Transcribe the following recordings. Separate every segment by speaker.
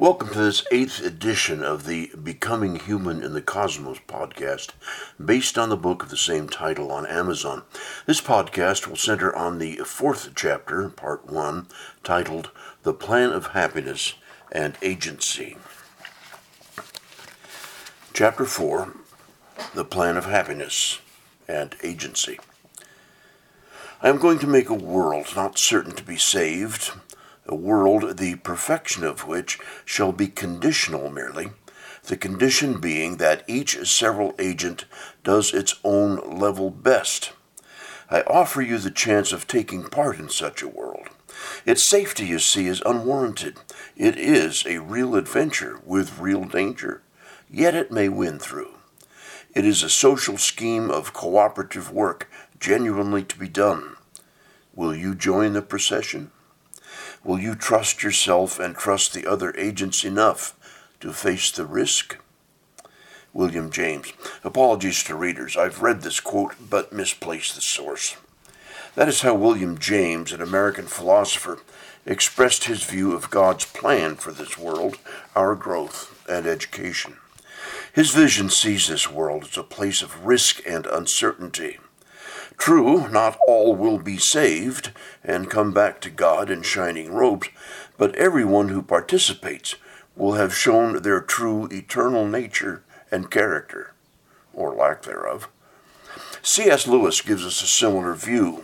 Speaker 1: Welcome to this 8th edition of the Becoming Human in the Cosmos podcast, based on the book of the same title on Amazon. This podcast will center on the 4th chapter, part 1, titled The Plan of Happiness and Agency. Chapter 4, The Plan of Happiness and Agency. I am going to make a world not certain to be saved, a world the perfection of which shall be conditional merely, the condition being that each several agent does its own level best. I offer you the chance of taking part in such a world. Its safety, you see, is unwarranted. It is a real adventure with real danger, yet it may win through. It is a social scheme of cooperative work genuinely to be done. Will you join the procession? Will you trust yourself and trust the other agents enough to face the risk? William James. Apologies to readers. I've read this quote but misplaced the source. That is how William James, an American philosopher, expressed his view of God's plan for this world, our growth, and education. His vision sees this world as a place of risk and uncertainty. True, not all will be saved and come back to God in shining robes, but everyone who participates will have shown their true eternal nature and character, or lack thereof. C.S. Lewis gives us a similar view.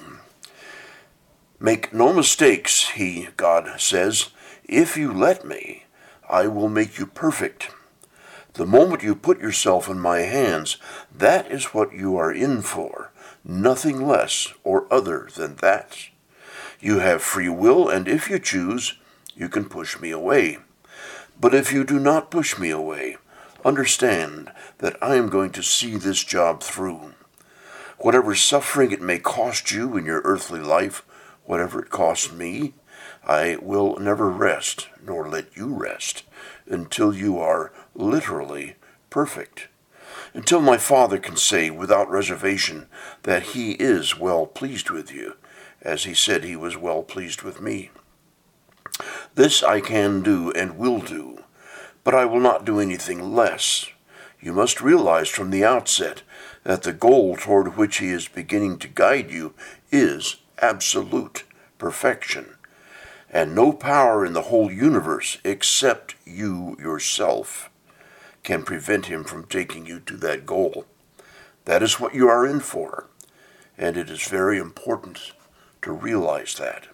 Speaker 1: Make no mistakes, God says, if you let me, I will make you perfect. The moment you put yourself in my hands, that is what you are in for. Nothing less or other than that. You have free will, and if you choose, you can push me away. But if you do not push me away, understand that I am going to see this job through. Whatever suffering it may cost you in your earthly life, whatever it costs me, I will never rest, nor let you rest, until you are literally perfect. Until my Father can say without reservation that he is well pleased with you, as he said he was well pleased with me. This I can do and will do, but I will not do anything less. You must realize from the outset that the goal toward which he is beginning to guide you is absolute perfection, and no power in the whole universe except you yourself can prevent him from taking you to that goal. That is what you are in for, and it is very important to realize that.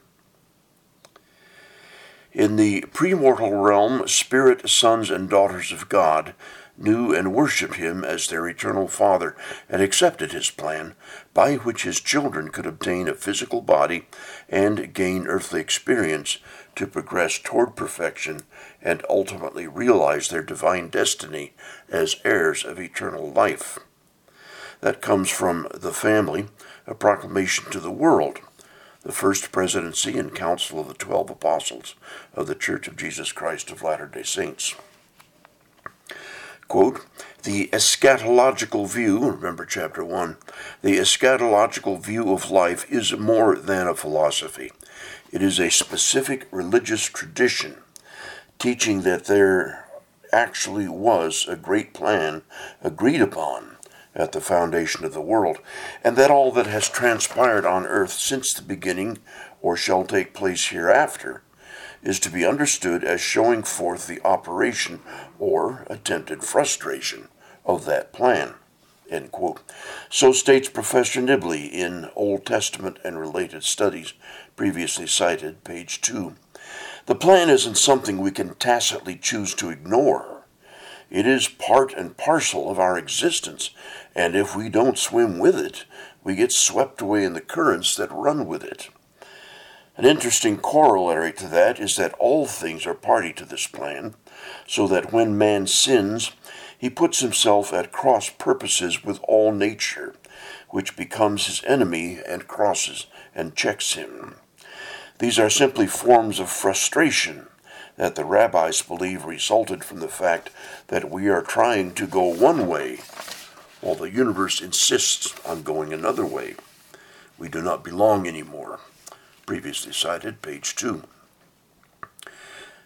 Speaker 1: In the premortal realm, spirit sons and daughters of God knew and worshipped him as their eternal Father and accepted his plan by which his children could obtain a physical body and gain earthly experience to progress toward perfection and ultimately realize their divine destiny as heirs of eternal life. That comes from the family, a proclamation to the world, the First Presidency and Council of the 12 Apostles of the Church of Jesus Christ of Latter-day Saints. Quote, the eschatological view, remember chapter 1, the eschatological view of life is more than a philosophy. It is a specific religious tradition teaching that there actually was a great plan agreed upon at the foundation of the world, and that all that has transpired on earth since the beginning or shall take place hereafter is to be understood as showing forth the operation or attempted frustration of that plan. End quote. So states Professor Nibley in Old Testament and Related Studies, previously cited, page 2. The plan isn't something we can tacitly choose to ignore. It is part and parcel of our existence, and if we don't swim with it, we get swept away in the currents that run with it. An interesting corollary to that is that all things are party to this plan, so that when man sins, he puts himself at cross purposes with all nature, which becomes his enemy and crosses and checks him. These are simply forms of frustration that the rabbis believe resulted from the fact that we are trying to go one way, while the universe insists on going another way. We do not belong anymore. Previously cited, page 2.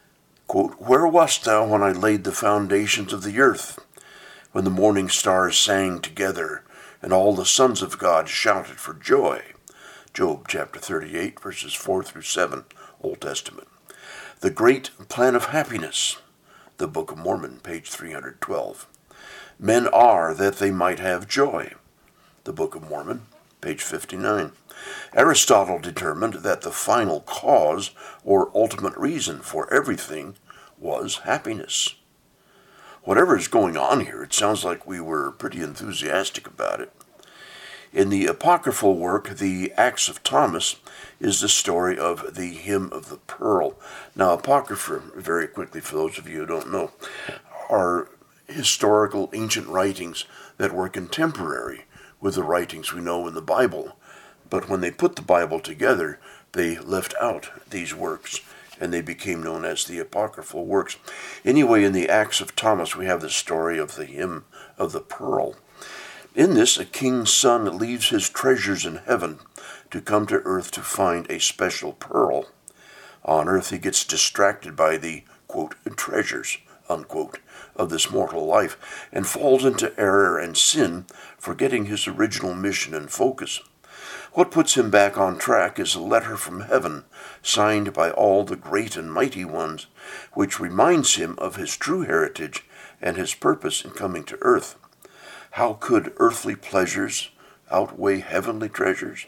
Speaker 1: Quote, "Where wast thou when I laid the foundations of the earth, when the morning stars sang together, and all the sons of God shouted for joy?" Job chapter 38, verses 4 through 7, Old Testament. The Great Plan of Happiness, the Book of Mormon, page 312. Men are that they might have joy, the Book of Mormon, page 59. Aristotle determined that the final cause or ultimate reason for everything was happiness. Whatever is going on here, it sounds like we were pretty enthusiastic about it. In the apocryphal work, The Acts of Thomas, is the story of the Hymn of the Pearl. Now, apocrypha, very quickly for those of you who don't know, are historical ancient writings that were contemporary with the writings we know in the Bible. But when they put the Bible together, they left out these works, and they became known as the apocryphal works. Anyway, in the Acts of Thomas, we have the story of the Hymn of the Pearl. In this, a king's son leaves his treasures in heaven to come to earth to find a special pearl. On earth, he gets distracted by the, quote, treasures, unquote, of this mortal life, and falls into error and sin, forgetting his original mission and focus. What puts him back on track is a letter from heaven, signed by all the great and mighty ones, which reminds him of his true heritage and his purpose in coming to earth. How could earthly pleasures outweigh heavenly treasures?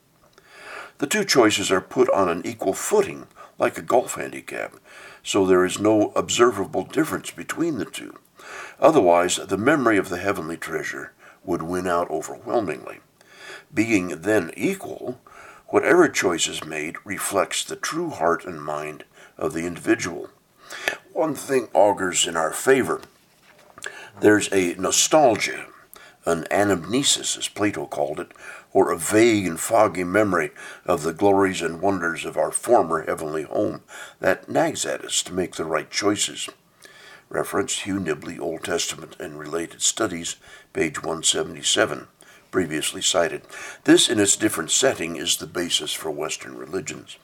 Speaker 1: The two choices are put on an equal footing, like a golf handicap, so there is no observable difference between the two. Otherwise, the memory of the heavenly treasure would win out overwhelmingly. Being then equal, whatever choice is made reflects the true heart and mind of the individual. One thing augurs in our favor. There's a nostalgia, an anamnesis, as Plato called it, or a vague and foggy memory of the glories and wonders of our former heavenly home that nags at us to make the right choices. Reference Hugh Nibley, Old Testament and Related Studies, page 177, previously cited. This, in its different setting, is the basis for Western religions.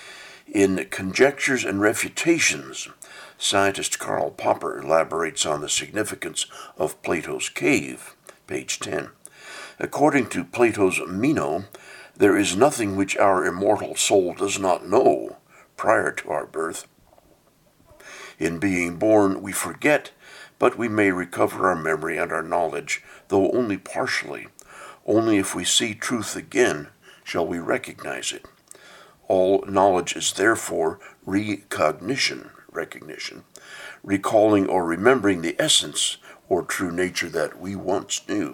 Speaker 1: In Conjectures and Refutations, scientist Karl Popper elaborates on the significance of Plato's cave, page 10. According to Plato's Meno, there is nothing which our immortal soul does not know prior to our birth. In being born, we forget, but we may recover our memory and our knowledge, though only partially. Only if we see truth again shall we recognize it. All knowledge is therefore recognition, recalling or remembering the essence or true nature that we once knew.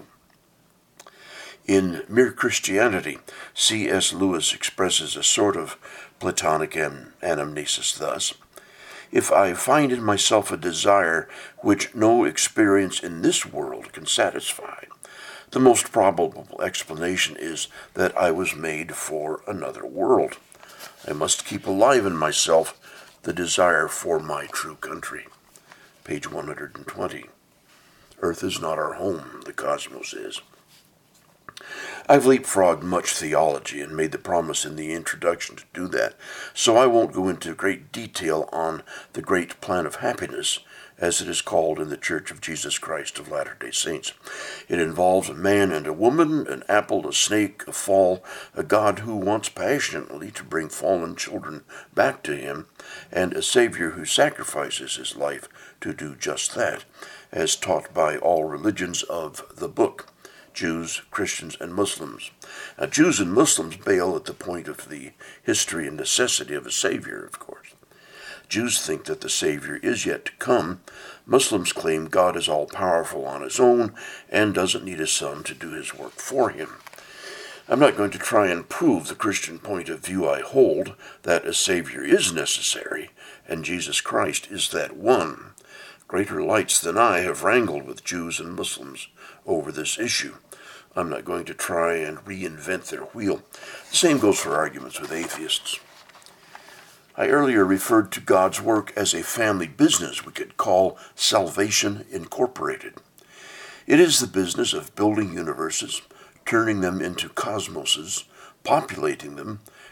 Speaker 1: In Mere Christianity, C.S. Lewis expresses a sort of Platonic anamnesis thus: "If I find in myself a desire which no experience in this world can satisfy, the most probable explanation is that I was made for another world. I must keep alive in myself the desire for my true country." Page 120. Earth is not our home, the cosmos is. I've leapfrogged much theology and made the promise in the introduction to do that, so I won't go into great detail on the great plan of happiness, as it is called in the Church of Jesus Christ of Latter-day Saints. It involves a man and a woman, an apple, a snake, a fall, a God who wants passionately to bring fallen children back to him, and a Savior who sacrifices his life to do just that, as taught by all religions of the book, Jews, Christians, and Muslims. Now, Jews and Muslims bail at the point of the history and necessity of a Savior, of course. Jews think that the Savior is yet to come. Muslims claim God is all-powerful on his own and doesn't need a son to do his work for him. I'm not going to try and prove the Christian point of view I hold, that a Savior is necessary, and Jesus Christ is that one. Greater lights than I have wrangled with Jews and Muslims over this issue. I'm not going to try and reinvent their wheel. The same goes for arguments with atheists. I earlier referred to God's work as a family business we could call Salvation Incorporated. It is the business of building universes, turning them into cosmoses, populating them,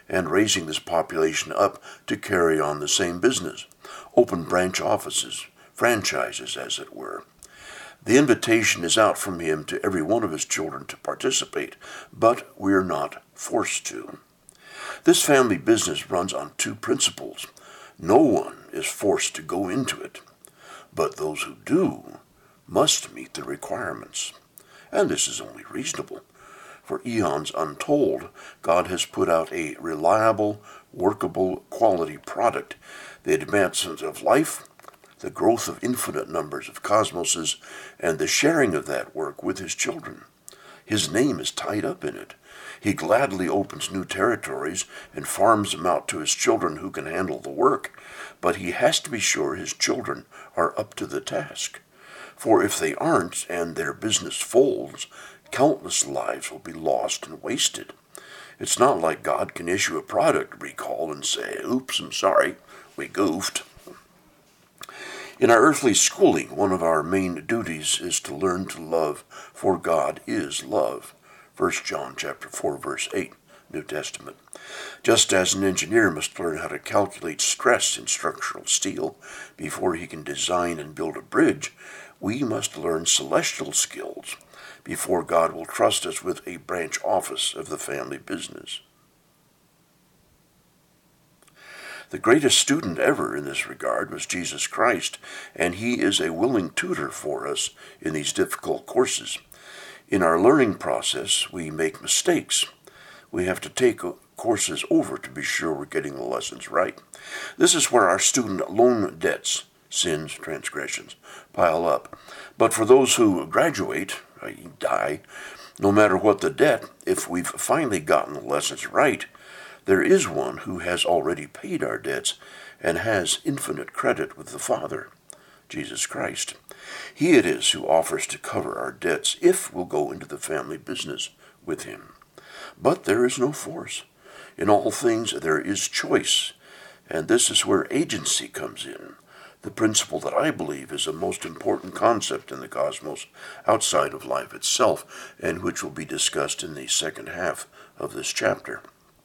Speaker 1: and raising this population up to carry on the same business, open branch offices, franchises, as it were. The invitation is out from him to every one of his children to participate, but we're not forced to. This family business runs on two principles. No one is forced to go into it, but those who do must meet the requirements. And this is only reasonable. For eons untold, God has put out a reliable, workable, quality product. The advancement of life, the growth of infinite numbers of cosmoses, and the sharing of that work with his children. His name is tied up in it. He gladly opens new territories and farms them out to his children who can handle the work, but he has to be sure his children are up to the task. For if they aren't, and their business folds, countless lives will be lost and wasted. It's not like God can issue a product recall and say, "Oops, I'm sorry, we goofed." In our earthly schooling, one of our main duties is to learn to love, for God is love. 1 John chapter 4, verse 8, New Testament. Just as an engineer must learn how to calculate stress in structural steel before he can design and build a bridge, we must learn celestial skills before God will trust us with a branch office of the family business. The greatest student ever in this regard was Jesus Christ, and he is a willing tutor for us in these difficult courses. In our learning process, we make mistakes. We have to take courses over to be sure we're getting the lessons right. This is where our student loan debts, sins, transgressions, pile up. But for those who graduate, i.e. die, no matter what the debt, if we've finally gotten the lessons right, there is one who has already paid our debts and has infinite credit with the Father, Jesus Christ. He it is who offers to cover our debts if we'll go into the family business with him. But there is no force. In all things there is choice, and this is where agency comes in, the principle that I believe is the most important concept in the cosmos outside of life itself, and which will be discussed in the second half of this chapter.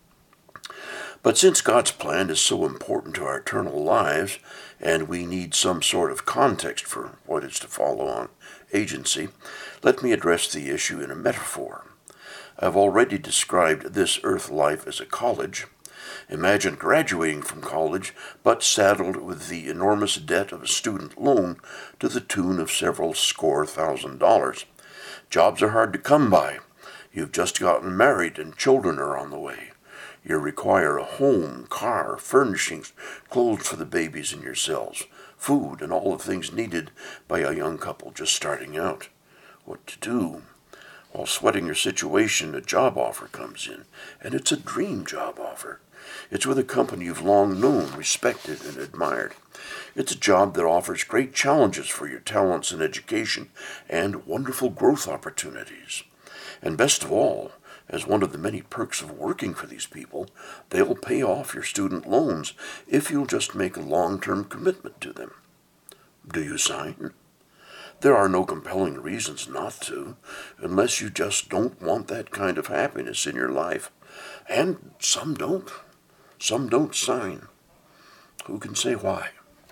Speaker 1: But since God's plan is so important to our eternal lives, and we need some sort of context for what is to follow on agency, let me address the issue in a metaphor. I've already described this earth life as a college. Imagine graduating from college, but saddled with the enormous debt of a student loan to the tune of several score $1,000s. Jobs are hard to come by. You've just gotten married and children are on the way. You require a home, car, furnishings, clothes for the babies in yourselves, food, and all the things needed by a young couple just starting out. What to do? While sweating your situation, a job offer comes in, and it's a dream job offer. It's with a company you've long known, respected, and admired. It's a job that offers great challenges for your talents and education, and wonderful growth opportunities. And best of all, as one of the many perks of working for these people, they'll pay off your student loans if you'll just make a long-term commitment to them. Do you sign? There are no compelling reasons not to, unless you just don't want that kind of happiness in your life. And some don't. Some don't sign. Who can say why?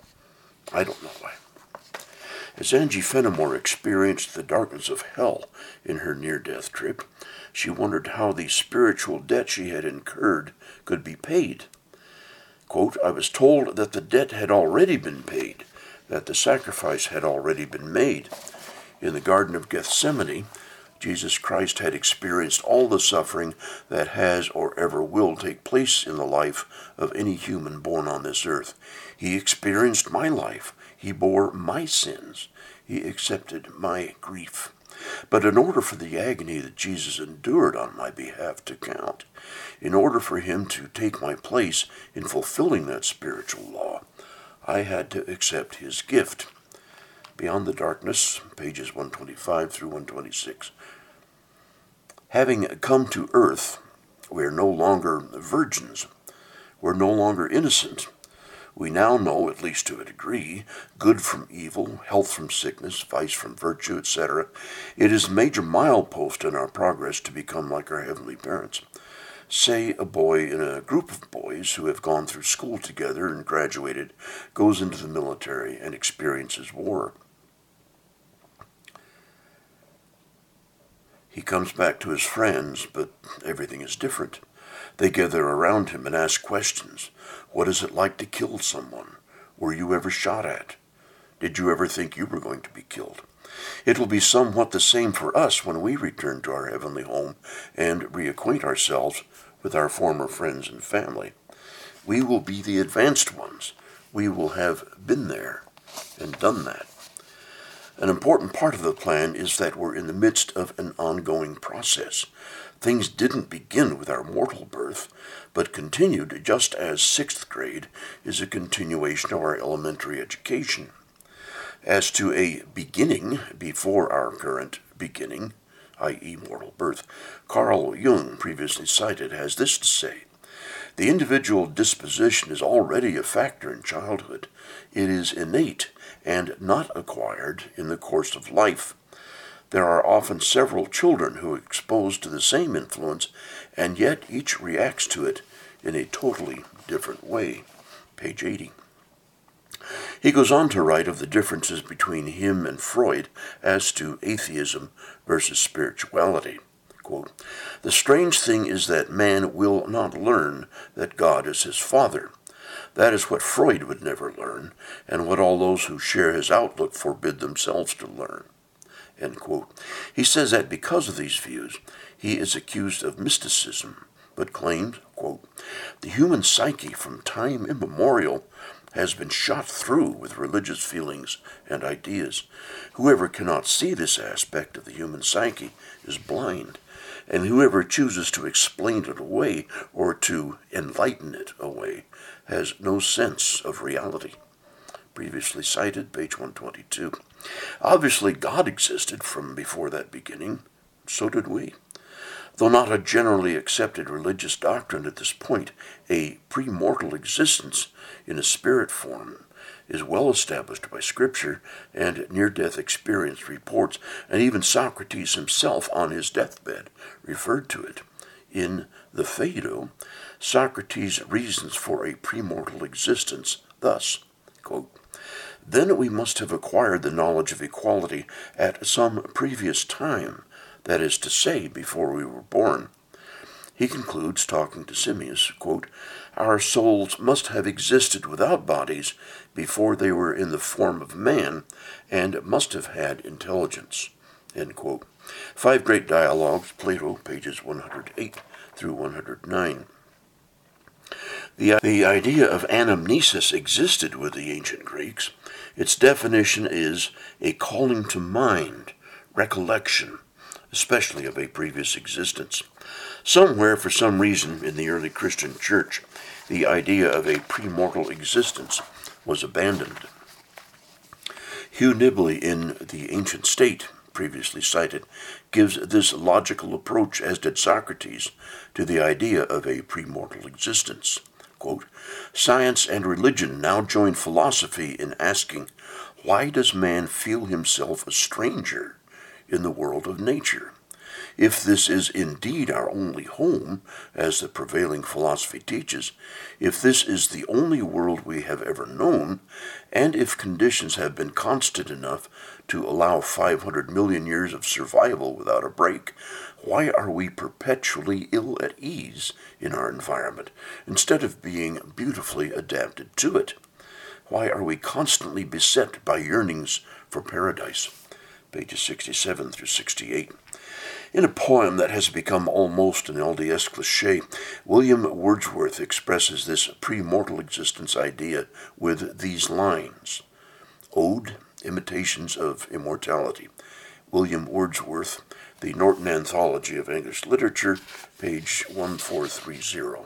Speaker 1: I don't know why. As Angie Fenimore experienced the darkness of hell in her near-death trip, she wondered how the spiritual debt she had incurred could be paid. Quote, "I was told that the debt had already been paid, that the sacrifice had already been made. In the Garden of Gethsemane, Jesus Christ had experienced all the suffering that has or ever will take place in the life of any human born on this earth. He experienced my life. He bore my sins. He accepted my grief. But in order for the agony that Jesus endured on my behalf to count, in order for him to take my place in fulfilling that spiritual law, I had to accept his gift." Beyond the Darkness, pages 125 through 126. Having come to earth, we are no longer virgins. We're no longer innocent. We now know, at least to a degree, good from evil, health from sickness, vice from virtue, etc. It is a major milepost in our progress to become like our heavenly parents. Say a boy in a group of boys who have gone through school together and graduated goes into the military and experiences war. He comes back to his friends, but everything is different. They gather around him and ask questions. What is it like to kill someone? Were you ever shot at? Did you ever think you were going to be killed? It will be somewhat the same for us when we return to our heavenly home and reacquaint ourselves with our former friends and family. We will be the advanced ones. We will have been there and done that. An important part of the plan is that we're in the midst of an ongoing process. Things didn't begin with our mortal birth, but continued just as sixth grade is a continuation of our elementary education. As to a beginning before our current beginning, i.e. mortal birth, Carl Jung, previously cited, has this to say: the individual disposition is already a factor in childhood. It is innate and not acquired in the course of life. There are often several children who are exposed to the same influence, and yet each reacts to it in a totally different way. Page 80. He goes on to write of the differences between him and Freud as to atheism versus spirituality. Quote, the strange thing is that man will not learn that God is his father. That is what Freud would never learn, and what all those who share his outlook forbid themselves to learn. End quote. He says that because of these views, he is accused of mysticism, but claims, quote, the human psyche from time immemorial has been shot through with religious feelings and ideas. Whoever cannot see this aspect of the human psyche is blind, and whoever chooses to explain it away or to enlighten it away has no sense of reality. Previously cited, page 122. Obviously, God existed from before that beginning. So did we. Though not a generally accepted religious doctrine at this point, a premortal existence in a spirit form is well established by Scripture and near-death experience reports, and even Socrates himself on his deathbed referred to it. In the Phaedo, Socrates reasons for a premortal existence thus, quote, then we must have acquired the knowledge of equality at some previous time, that is to say, before we were born. He concludes, talking to Simmias, quote, our souls must have existed without bodies before they were in the form of man, and must have had intelligence. End quote. Five Great Dialogues, Plato, pages 108 through 109. The idea of anamnesis existed with the ancient Greeks. Its definition is a calling to mind, recollection, especially of a previous existence. Somewhere, for some reason, in the early Christian church, the idea of a premortal existence was abandoned. Hugh Nibley in The Ancient State, previously cited, gives this logical approach, as did Socrates, to the idea of a premortal existence. Quote, science and religion now join philosophy in asking, why does man feel himself a stranger in the world of nature? If this is indeed our only home, as the prevailing philosophy teaches, if this is the only world we have ever known, and if conditions have been constant enough to allow 500 million years of survival without a break, why are we perpetually ill at ease in our environment, instead of being beautifully adapted to it? Why are we constantly beset by yearnings for paradise? Pages 67 through 68. In a poem that has become almost an LDS cliché, William Wordsworth expresses this premortal existence idea with these lines. Ode, Imitations of Immortality. William Wordsworth, The Norton Anthology of English Literature, page 1430.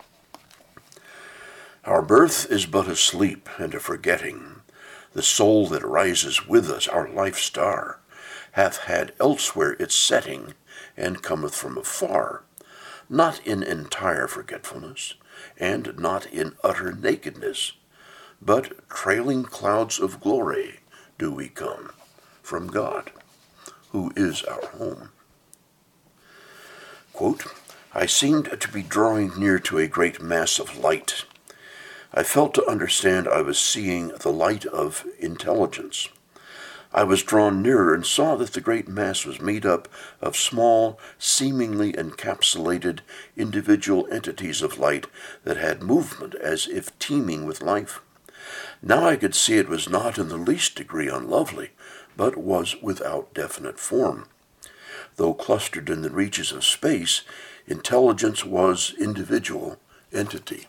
Speaker 1: Our birth is but a sleep and a forgetting. The soul that rises with us, our life star, hath had elsewhere its setting, and cometh from afar, not in entire forgetfulness, and not in utter nakedness, but trailing clouds of glory do we come from God, who is our home. Quote, I seemed to be drawing near to a great mass of light. I felt to understand I was seeing the light of intelligence. I was drawn nearer and saw that the great mass was made up of small, seemingly encapsulated individual entities of light that had movement as if teeming with life. Now I could see it was not in the least degree unlovely, but was without definite form. Though clustered in the reaches of space, intelligence was individual entity.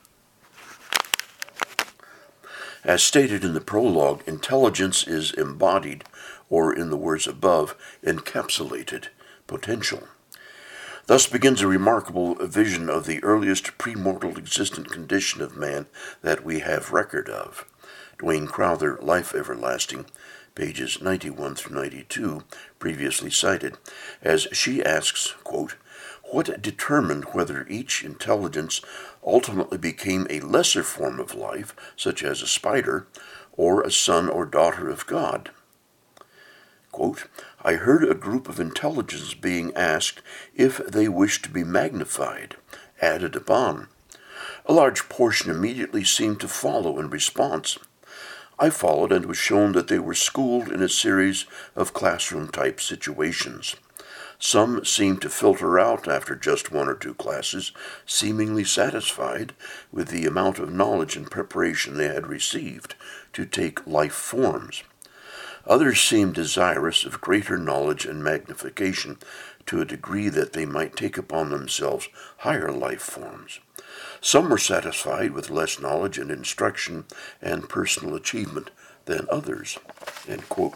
Speaker 1: As stated in the prologue, intelligence is embodied, or in the words above, encapsulated potential. Thus begins a remarkable vision of the earliest premortal existent condition of man that we have record of. Duane Crowther, Life Everlasting, pages 91 through 92, previously cited, as she asks, quote, "What determined whether each intelligence ultimately became a lesser form of life, such as a spider, or a son or daughter of God?" Quote, "I heard a group of intelligences being asked if they wished to be magnified, added upon. A large portion immediately seemed to follow in response. I followed and was shown that they were schooled in a series of classroom-type situations. Some seemed to filter out after just one or two classes, seemingly satisfied with the amount of knowledge and preparation they had received to take life forms. Others seemed desirous of greater knowledge and magnification to a degree that they might take upon themselves higher life forms. Some were satisfied with less knowledge and instruction and personal achievement than others." End quote.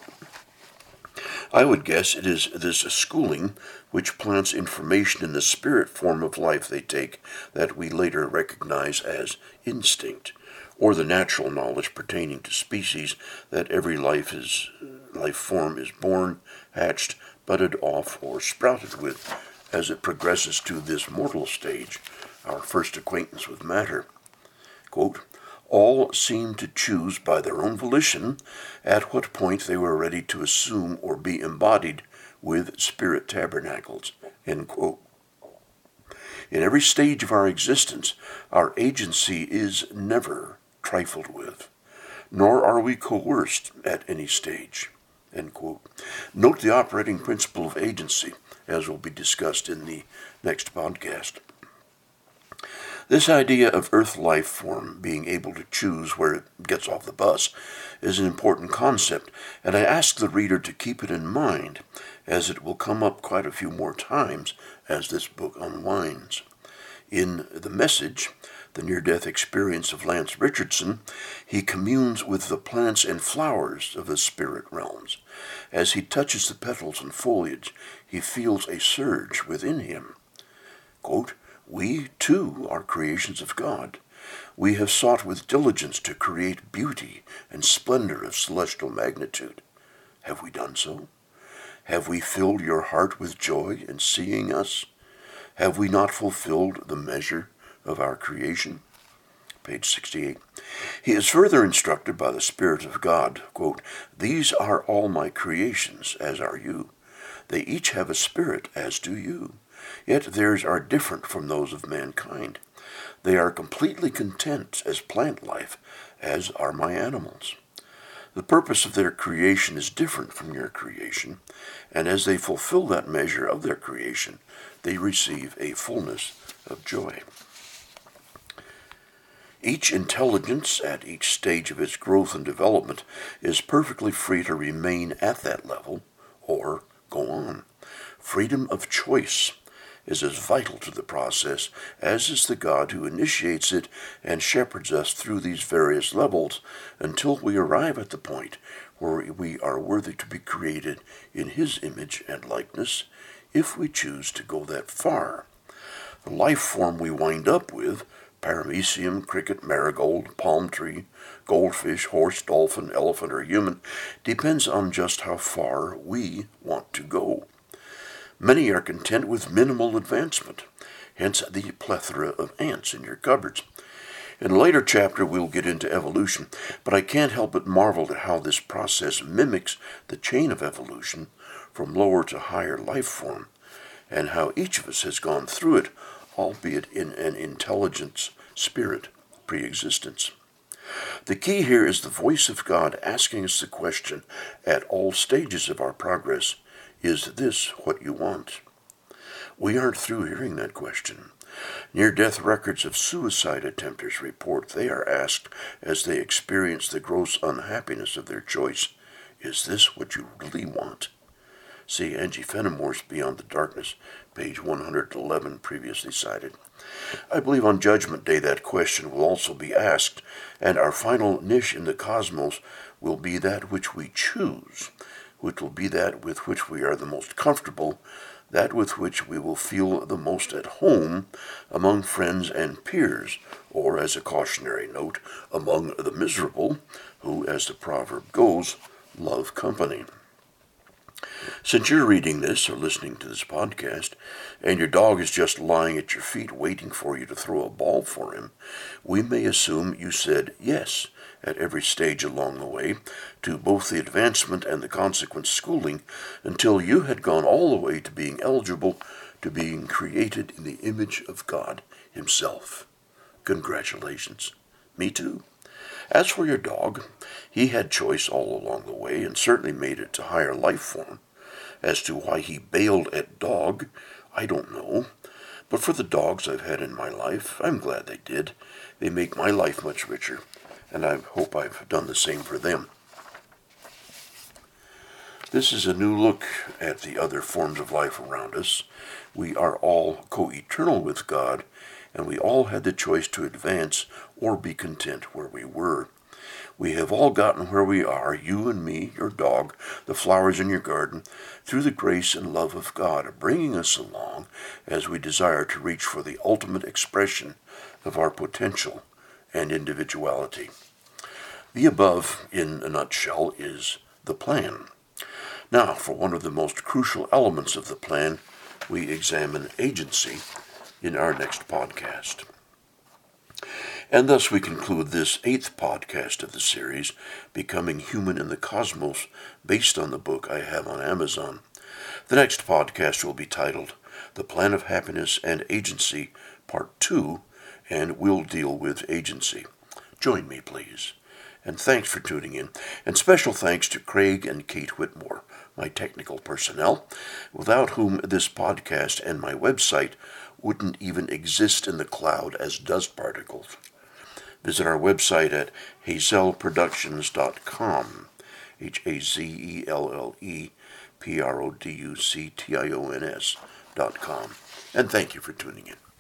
Speaker 1: I would guess it is this schooling which plants information in the spirit form of life they take that we later recognize as instinct, or the natural knowledge pertaining to species that every life form is born, hatched, budded off, or sprouted with as it progresses to this mortal stage, our first acquaintance with matter. Quote, "All seem to choose by their own volition at what point they were ready to assume or be embodied with spirit tabernacles." End quote. In every stage of our existence, our agency is never trifled with, nor are we coerced at any stage. End quote. Note the operating principle of agency, as will be discussed in the next podcast. This idea of Earth life form being able to choose where it gets off the bus is an important concept, and I ask the reader to keep it in mind, as it will come up quite a few more times as this book unwinds. In The Message, the near-death experience of Lance Richardson, he communes with the plants and flowers of the spirit realms. As he touches the petals and foliage, he feels a surge within him. Quote, "We, too, are creations of God. We have sought with diligence to create beauty and splendor of celestial magnitude. Have we done so? Have we filled your heart with joy in seeing us? Have we not fulfilled the measure of our creation?" Page 68. He is further instructed by the Spirit of God, quote, "These are all my creations, as are you. They each have a spirit, as do you. Yet theirs are different from those of mankind. They are completely content as plant life, as are my animals. The purpose of their creation is different from your creation, and as they fulfill that measure of their creation, they receive a fullness of joy." Each intelligence, at each stage of its growth and development, is perfectly free to remain at that level or go on. Freedom of choice is as vital to the process as is the God who initiates it and shepherds us through these various levels until we arrive at the point where we are worthy to be created in His image and likeness, if we choose to go that far. The life form we wind up with, paramecium, cricket, marigold, palm tree, goldfish, horse, dolphin, elephant, or human, depends on just how far we want to go. Many are content with minimal advancement, hence the plethora of ants in your cupboards. In a later chapter we'll get into evolution, but I can't help but marvel at how this process mimics the chain of evolution from lower to higher life form, and how each of us has gone through it, albeit in an intelligence spirit pre-existence. The key here is the voice of God asking us the question at all stages of our progress, is this what you want? We aren't through hearing that question. Near-death records of suicide attempters report they are asked as they experience the gross unhappiness of their choice, is this what you really want? See Angie Fenimore's Beyond the Darkness, page 111, previously cited. I believe on Judgment Day that question will also be asked, and our final niche in the cosmos will be that which we choose, which will be that with which we are the most comfortable, that with which we will feel the most at home among friends and peers, or, as a cautionary note, among the miserable, who, as the proverb goes, love company. Since you're reading this or listening to this podcast, and your dog is just lying at your feet waiting for you to throw a ball for him, we may assume you said yes at every stage along the way to both the advancement and the consequent schooling until you had gone all the way to being eligible to being created in the image of God Himself. Congratulations. Me too. As for your dog, he had choice all along the way and certainly made it to higher life form. As to why he bailed at dog, I don't know. But for the dogs I've had in my life, I'm glad they did. They make my life much richer, and I hope I've done the same for them. This is a new look at the other forms of life around us. We are all co-eternal with God, and we all had the choice to advance or be content where we were. We have all gotten where we are, you and me, your dog, the flowers in your garden, through the grace and love of God, bringing us along as we desire to reach for the ultimate expression of our potential and individuality. The above, in a nutshell, is the plan. Now, for one of the most crucial elements of the plan, we examine agency in our next podcast. And thus we conclude this 8th podcast of the series, Becoming Human in the Cosmos, based on the book I have on Amazon. The next podcast will be titled The Plan of Happiness and Agency, Part 2, and will deal with agency. Join me, please. And thanks for tuning in. And special thanks to Craig and Kate Whitmore, my technical personnel, without whom this podcast and my website wouldn't even exist in the cloud as dust particles. Visit our website at hazelleproductions.com, HAZELLEPRODUCTIONS.com. And thank you for tuning in.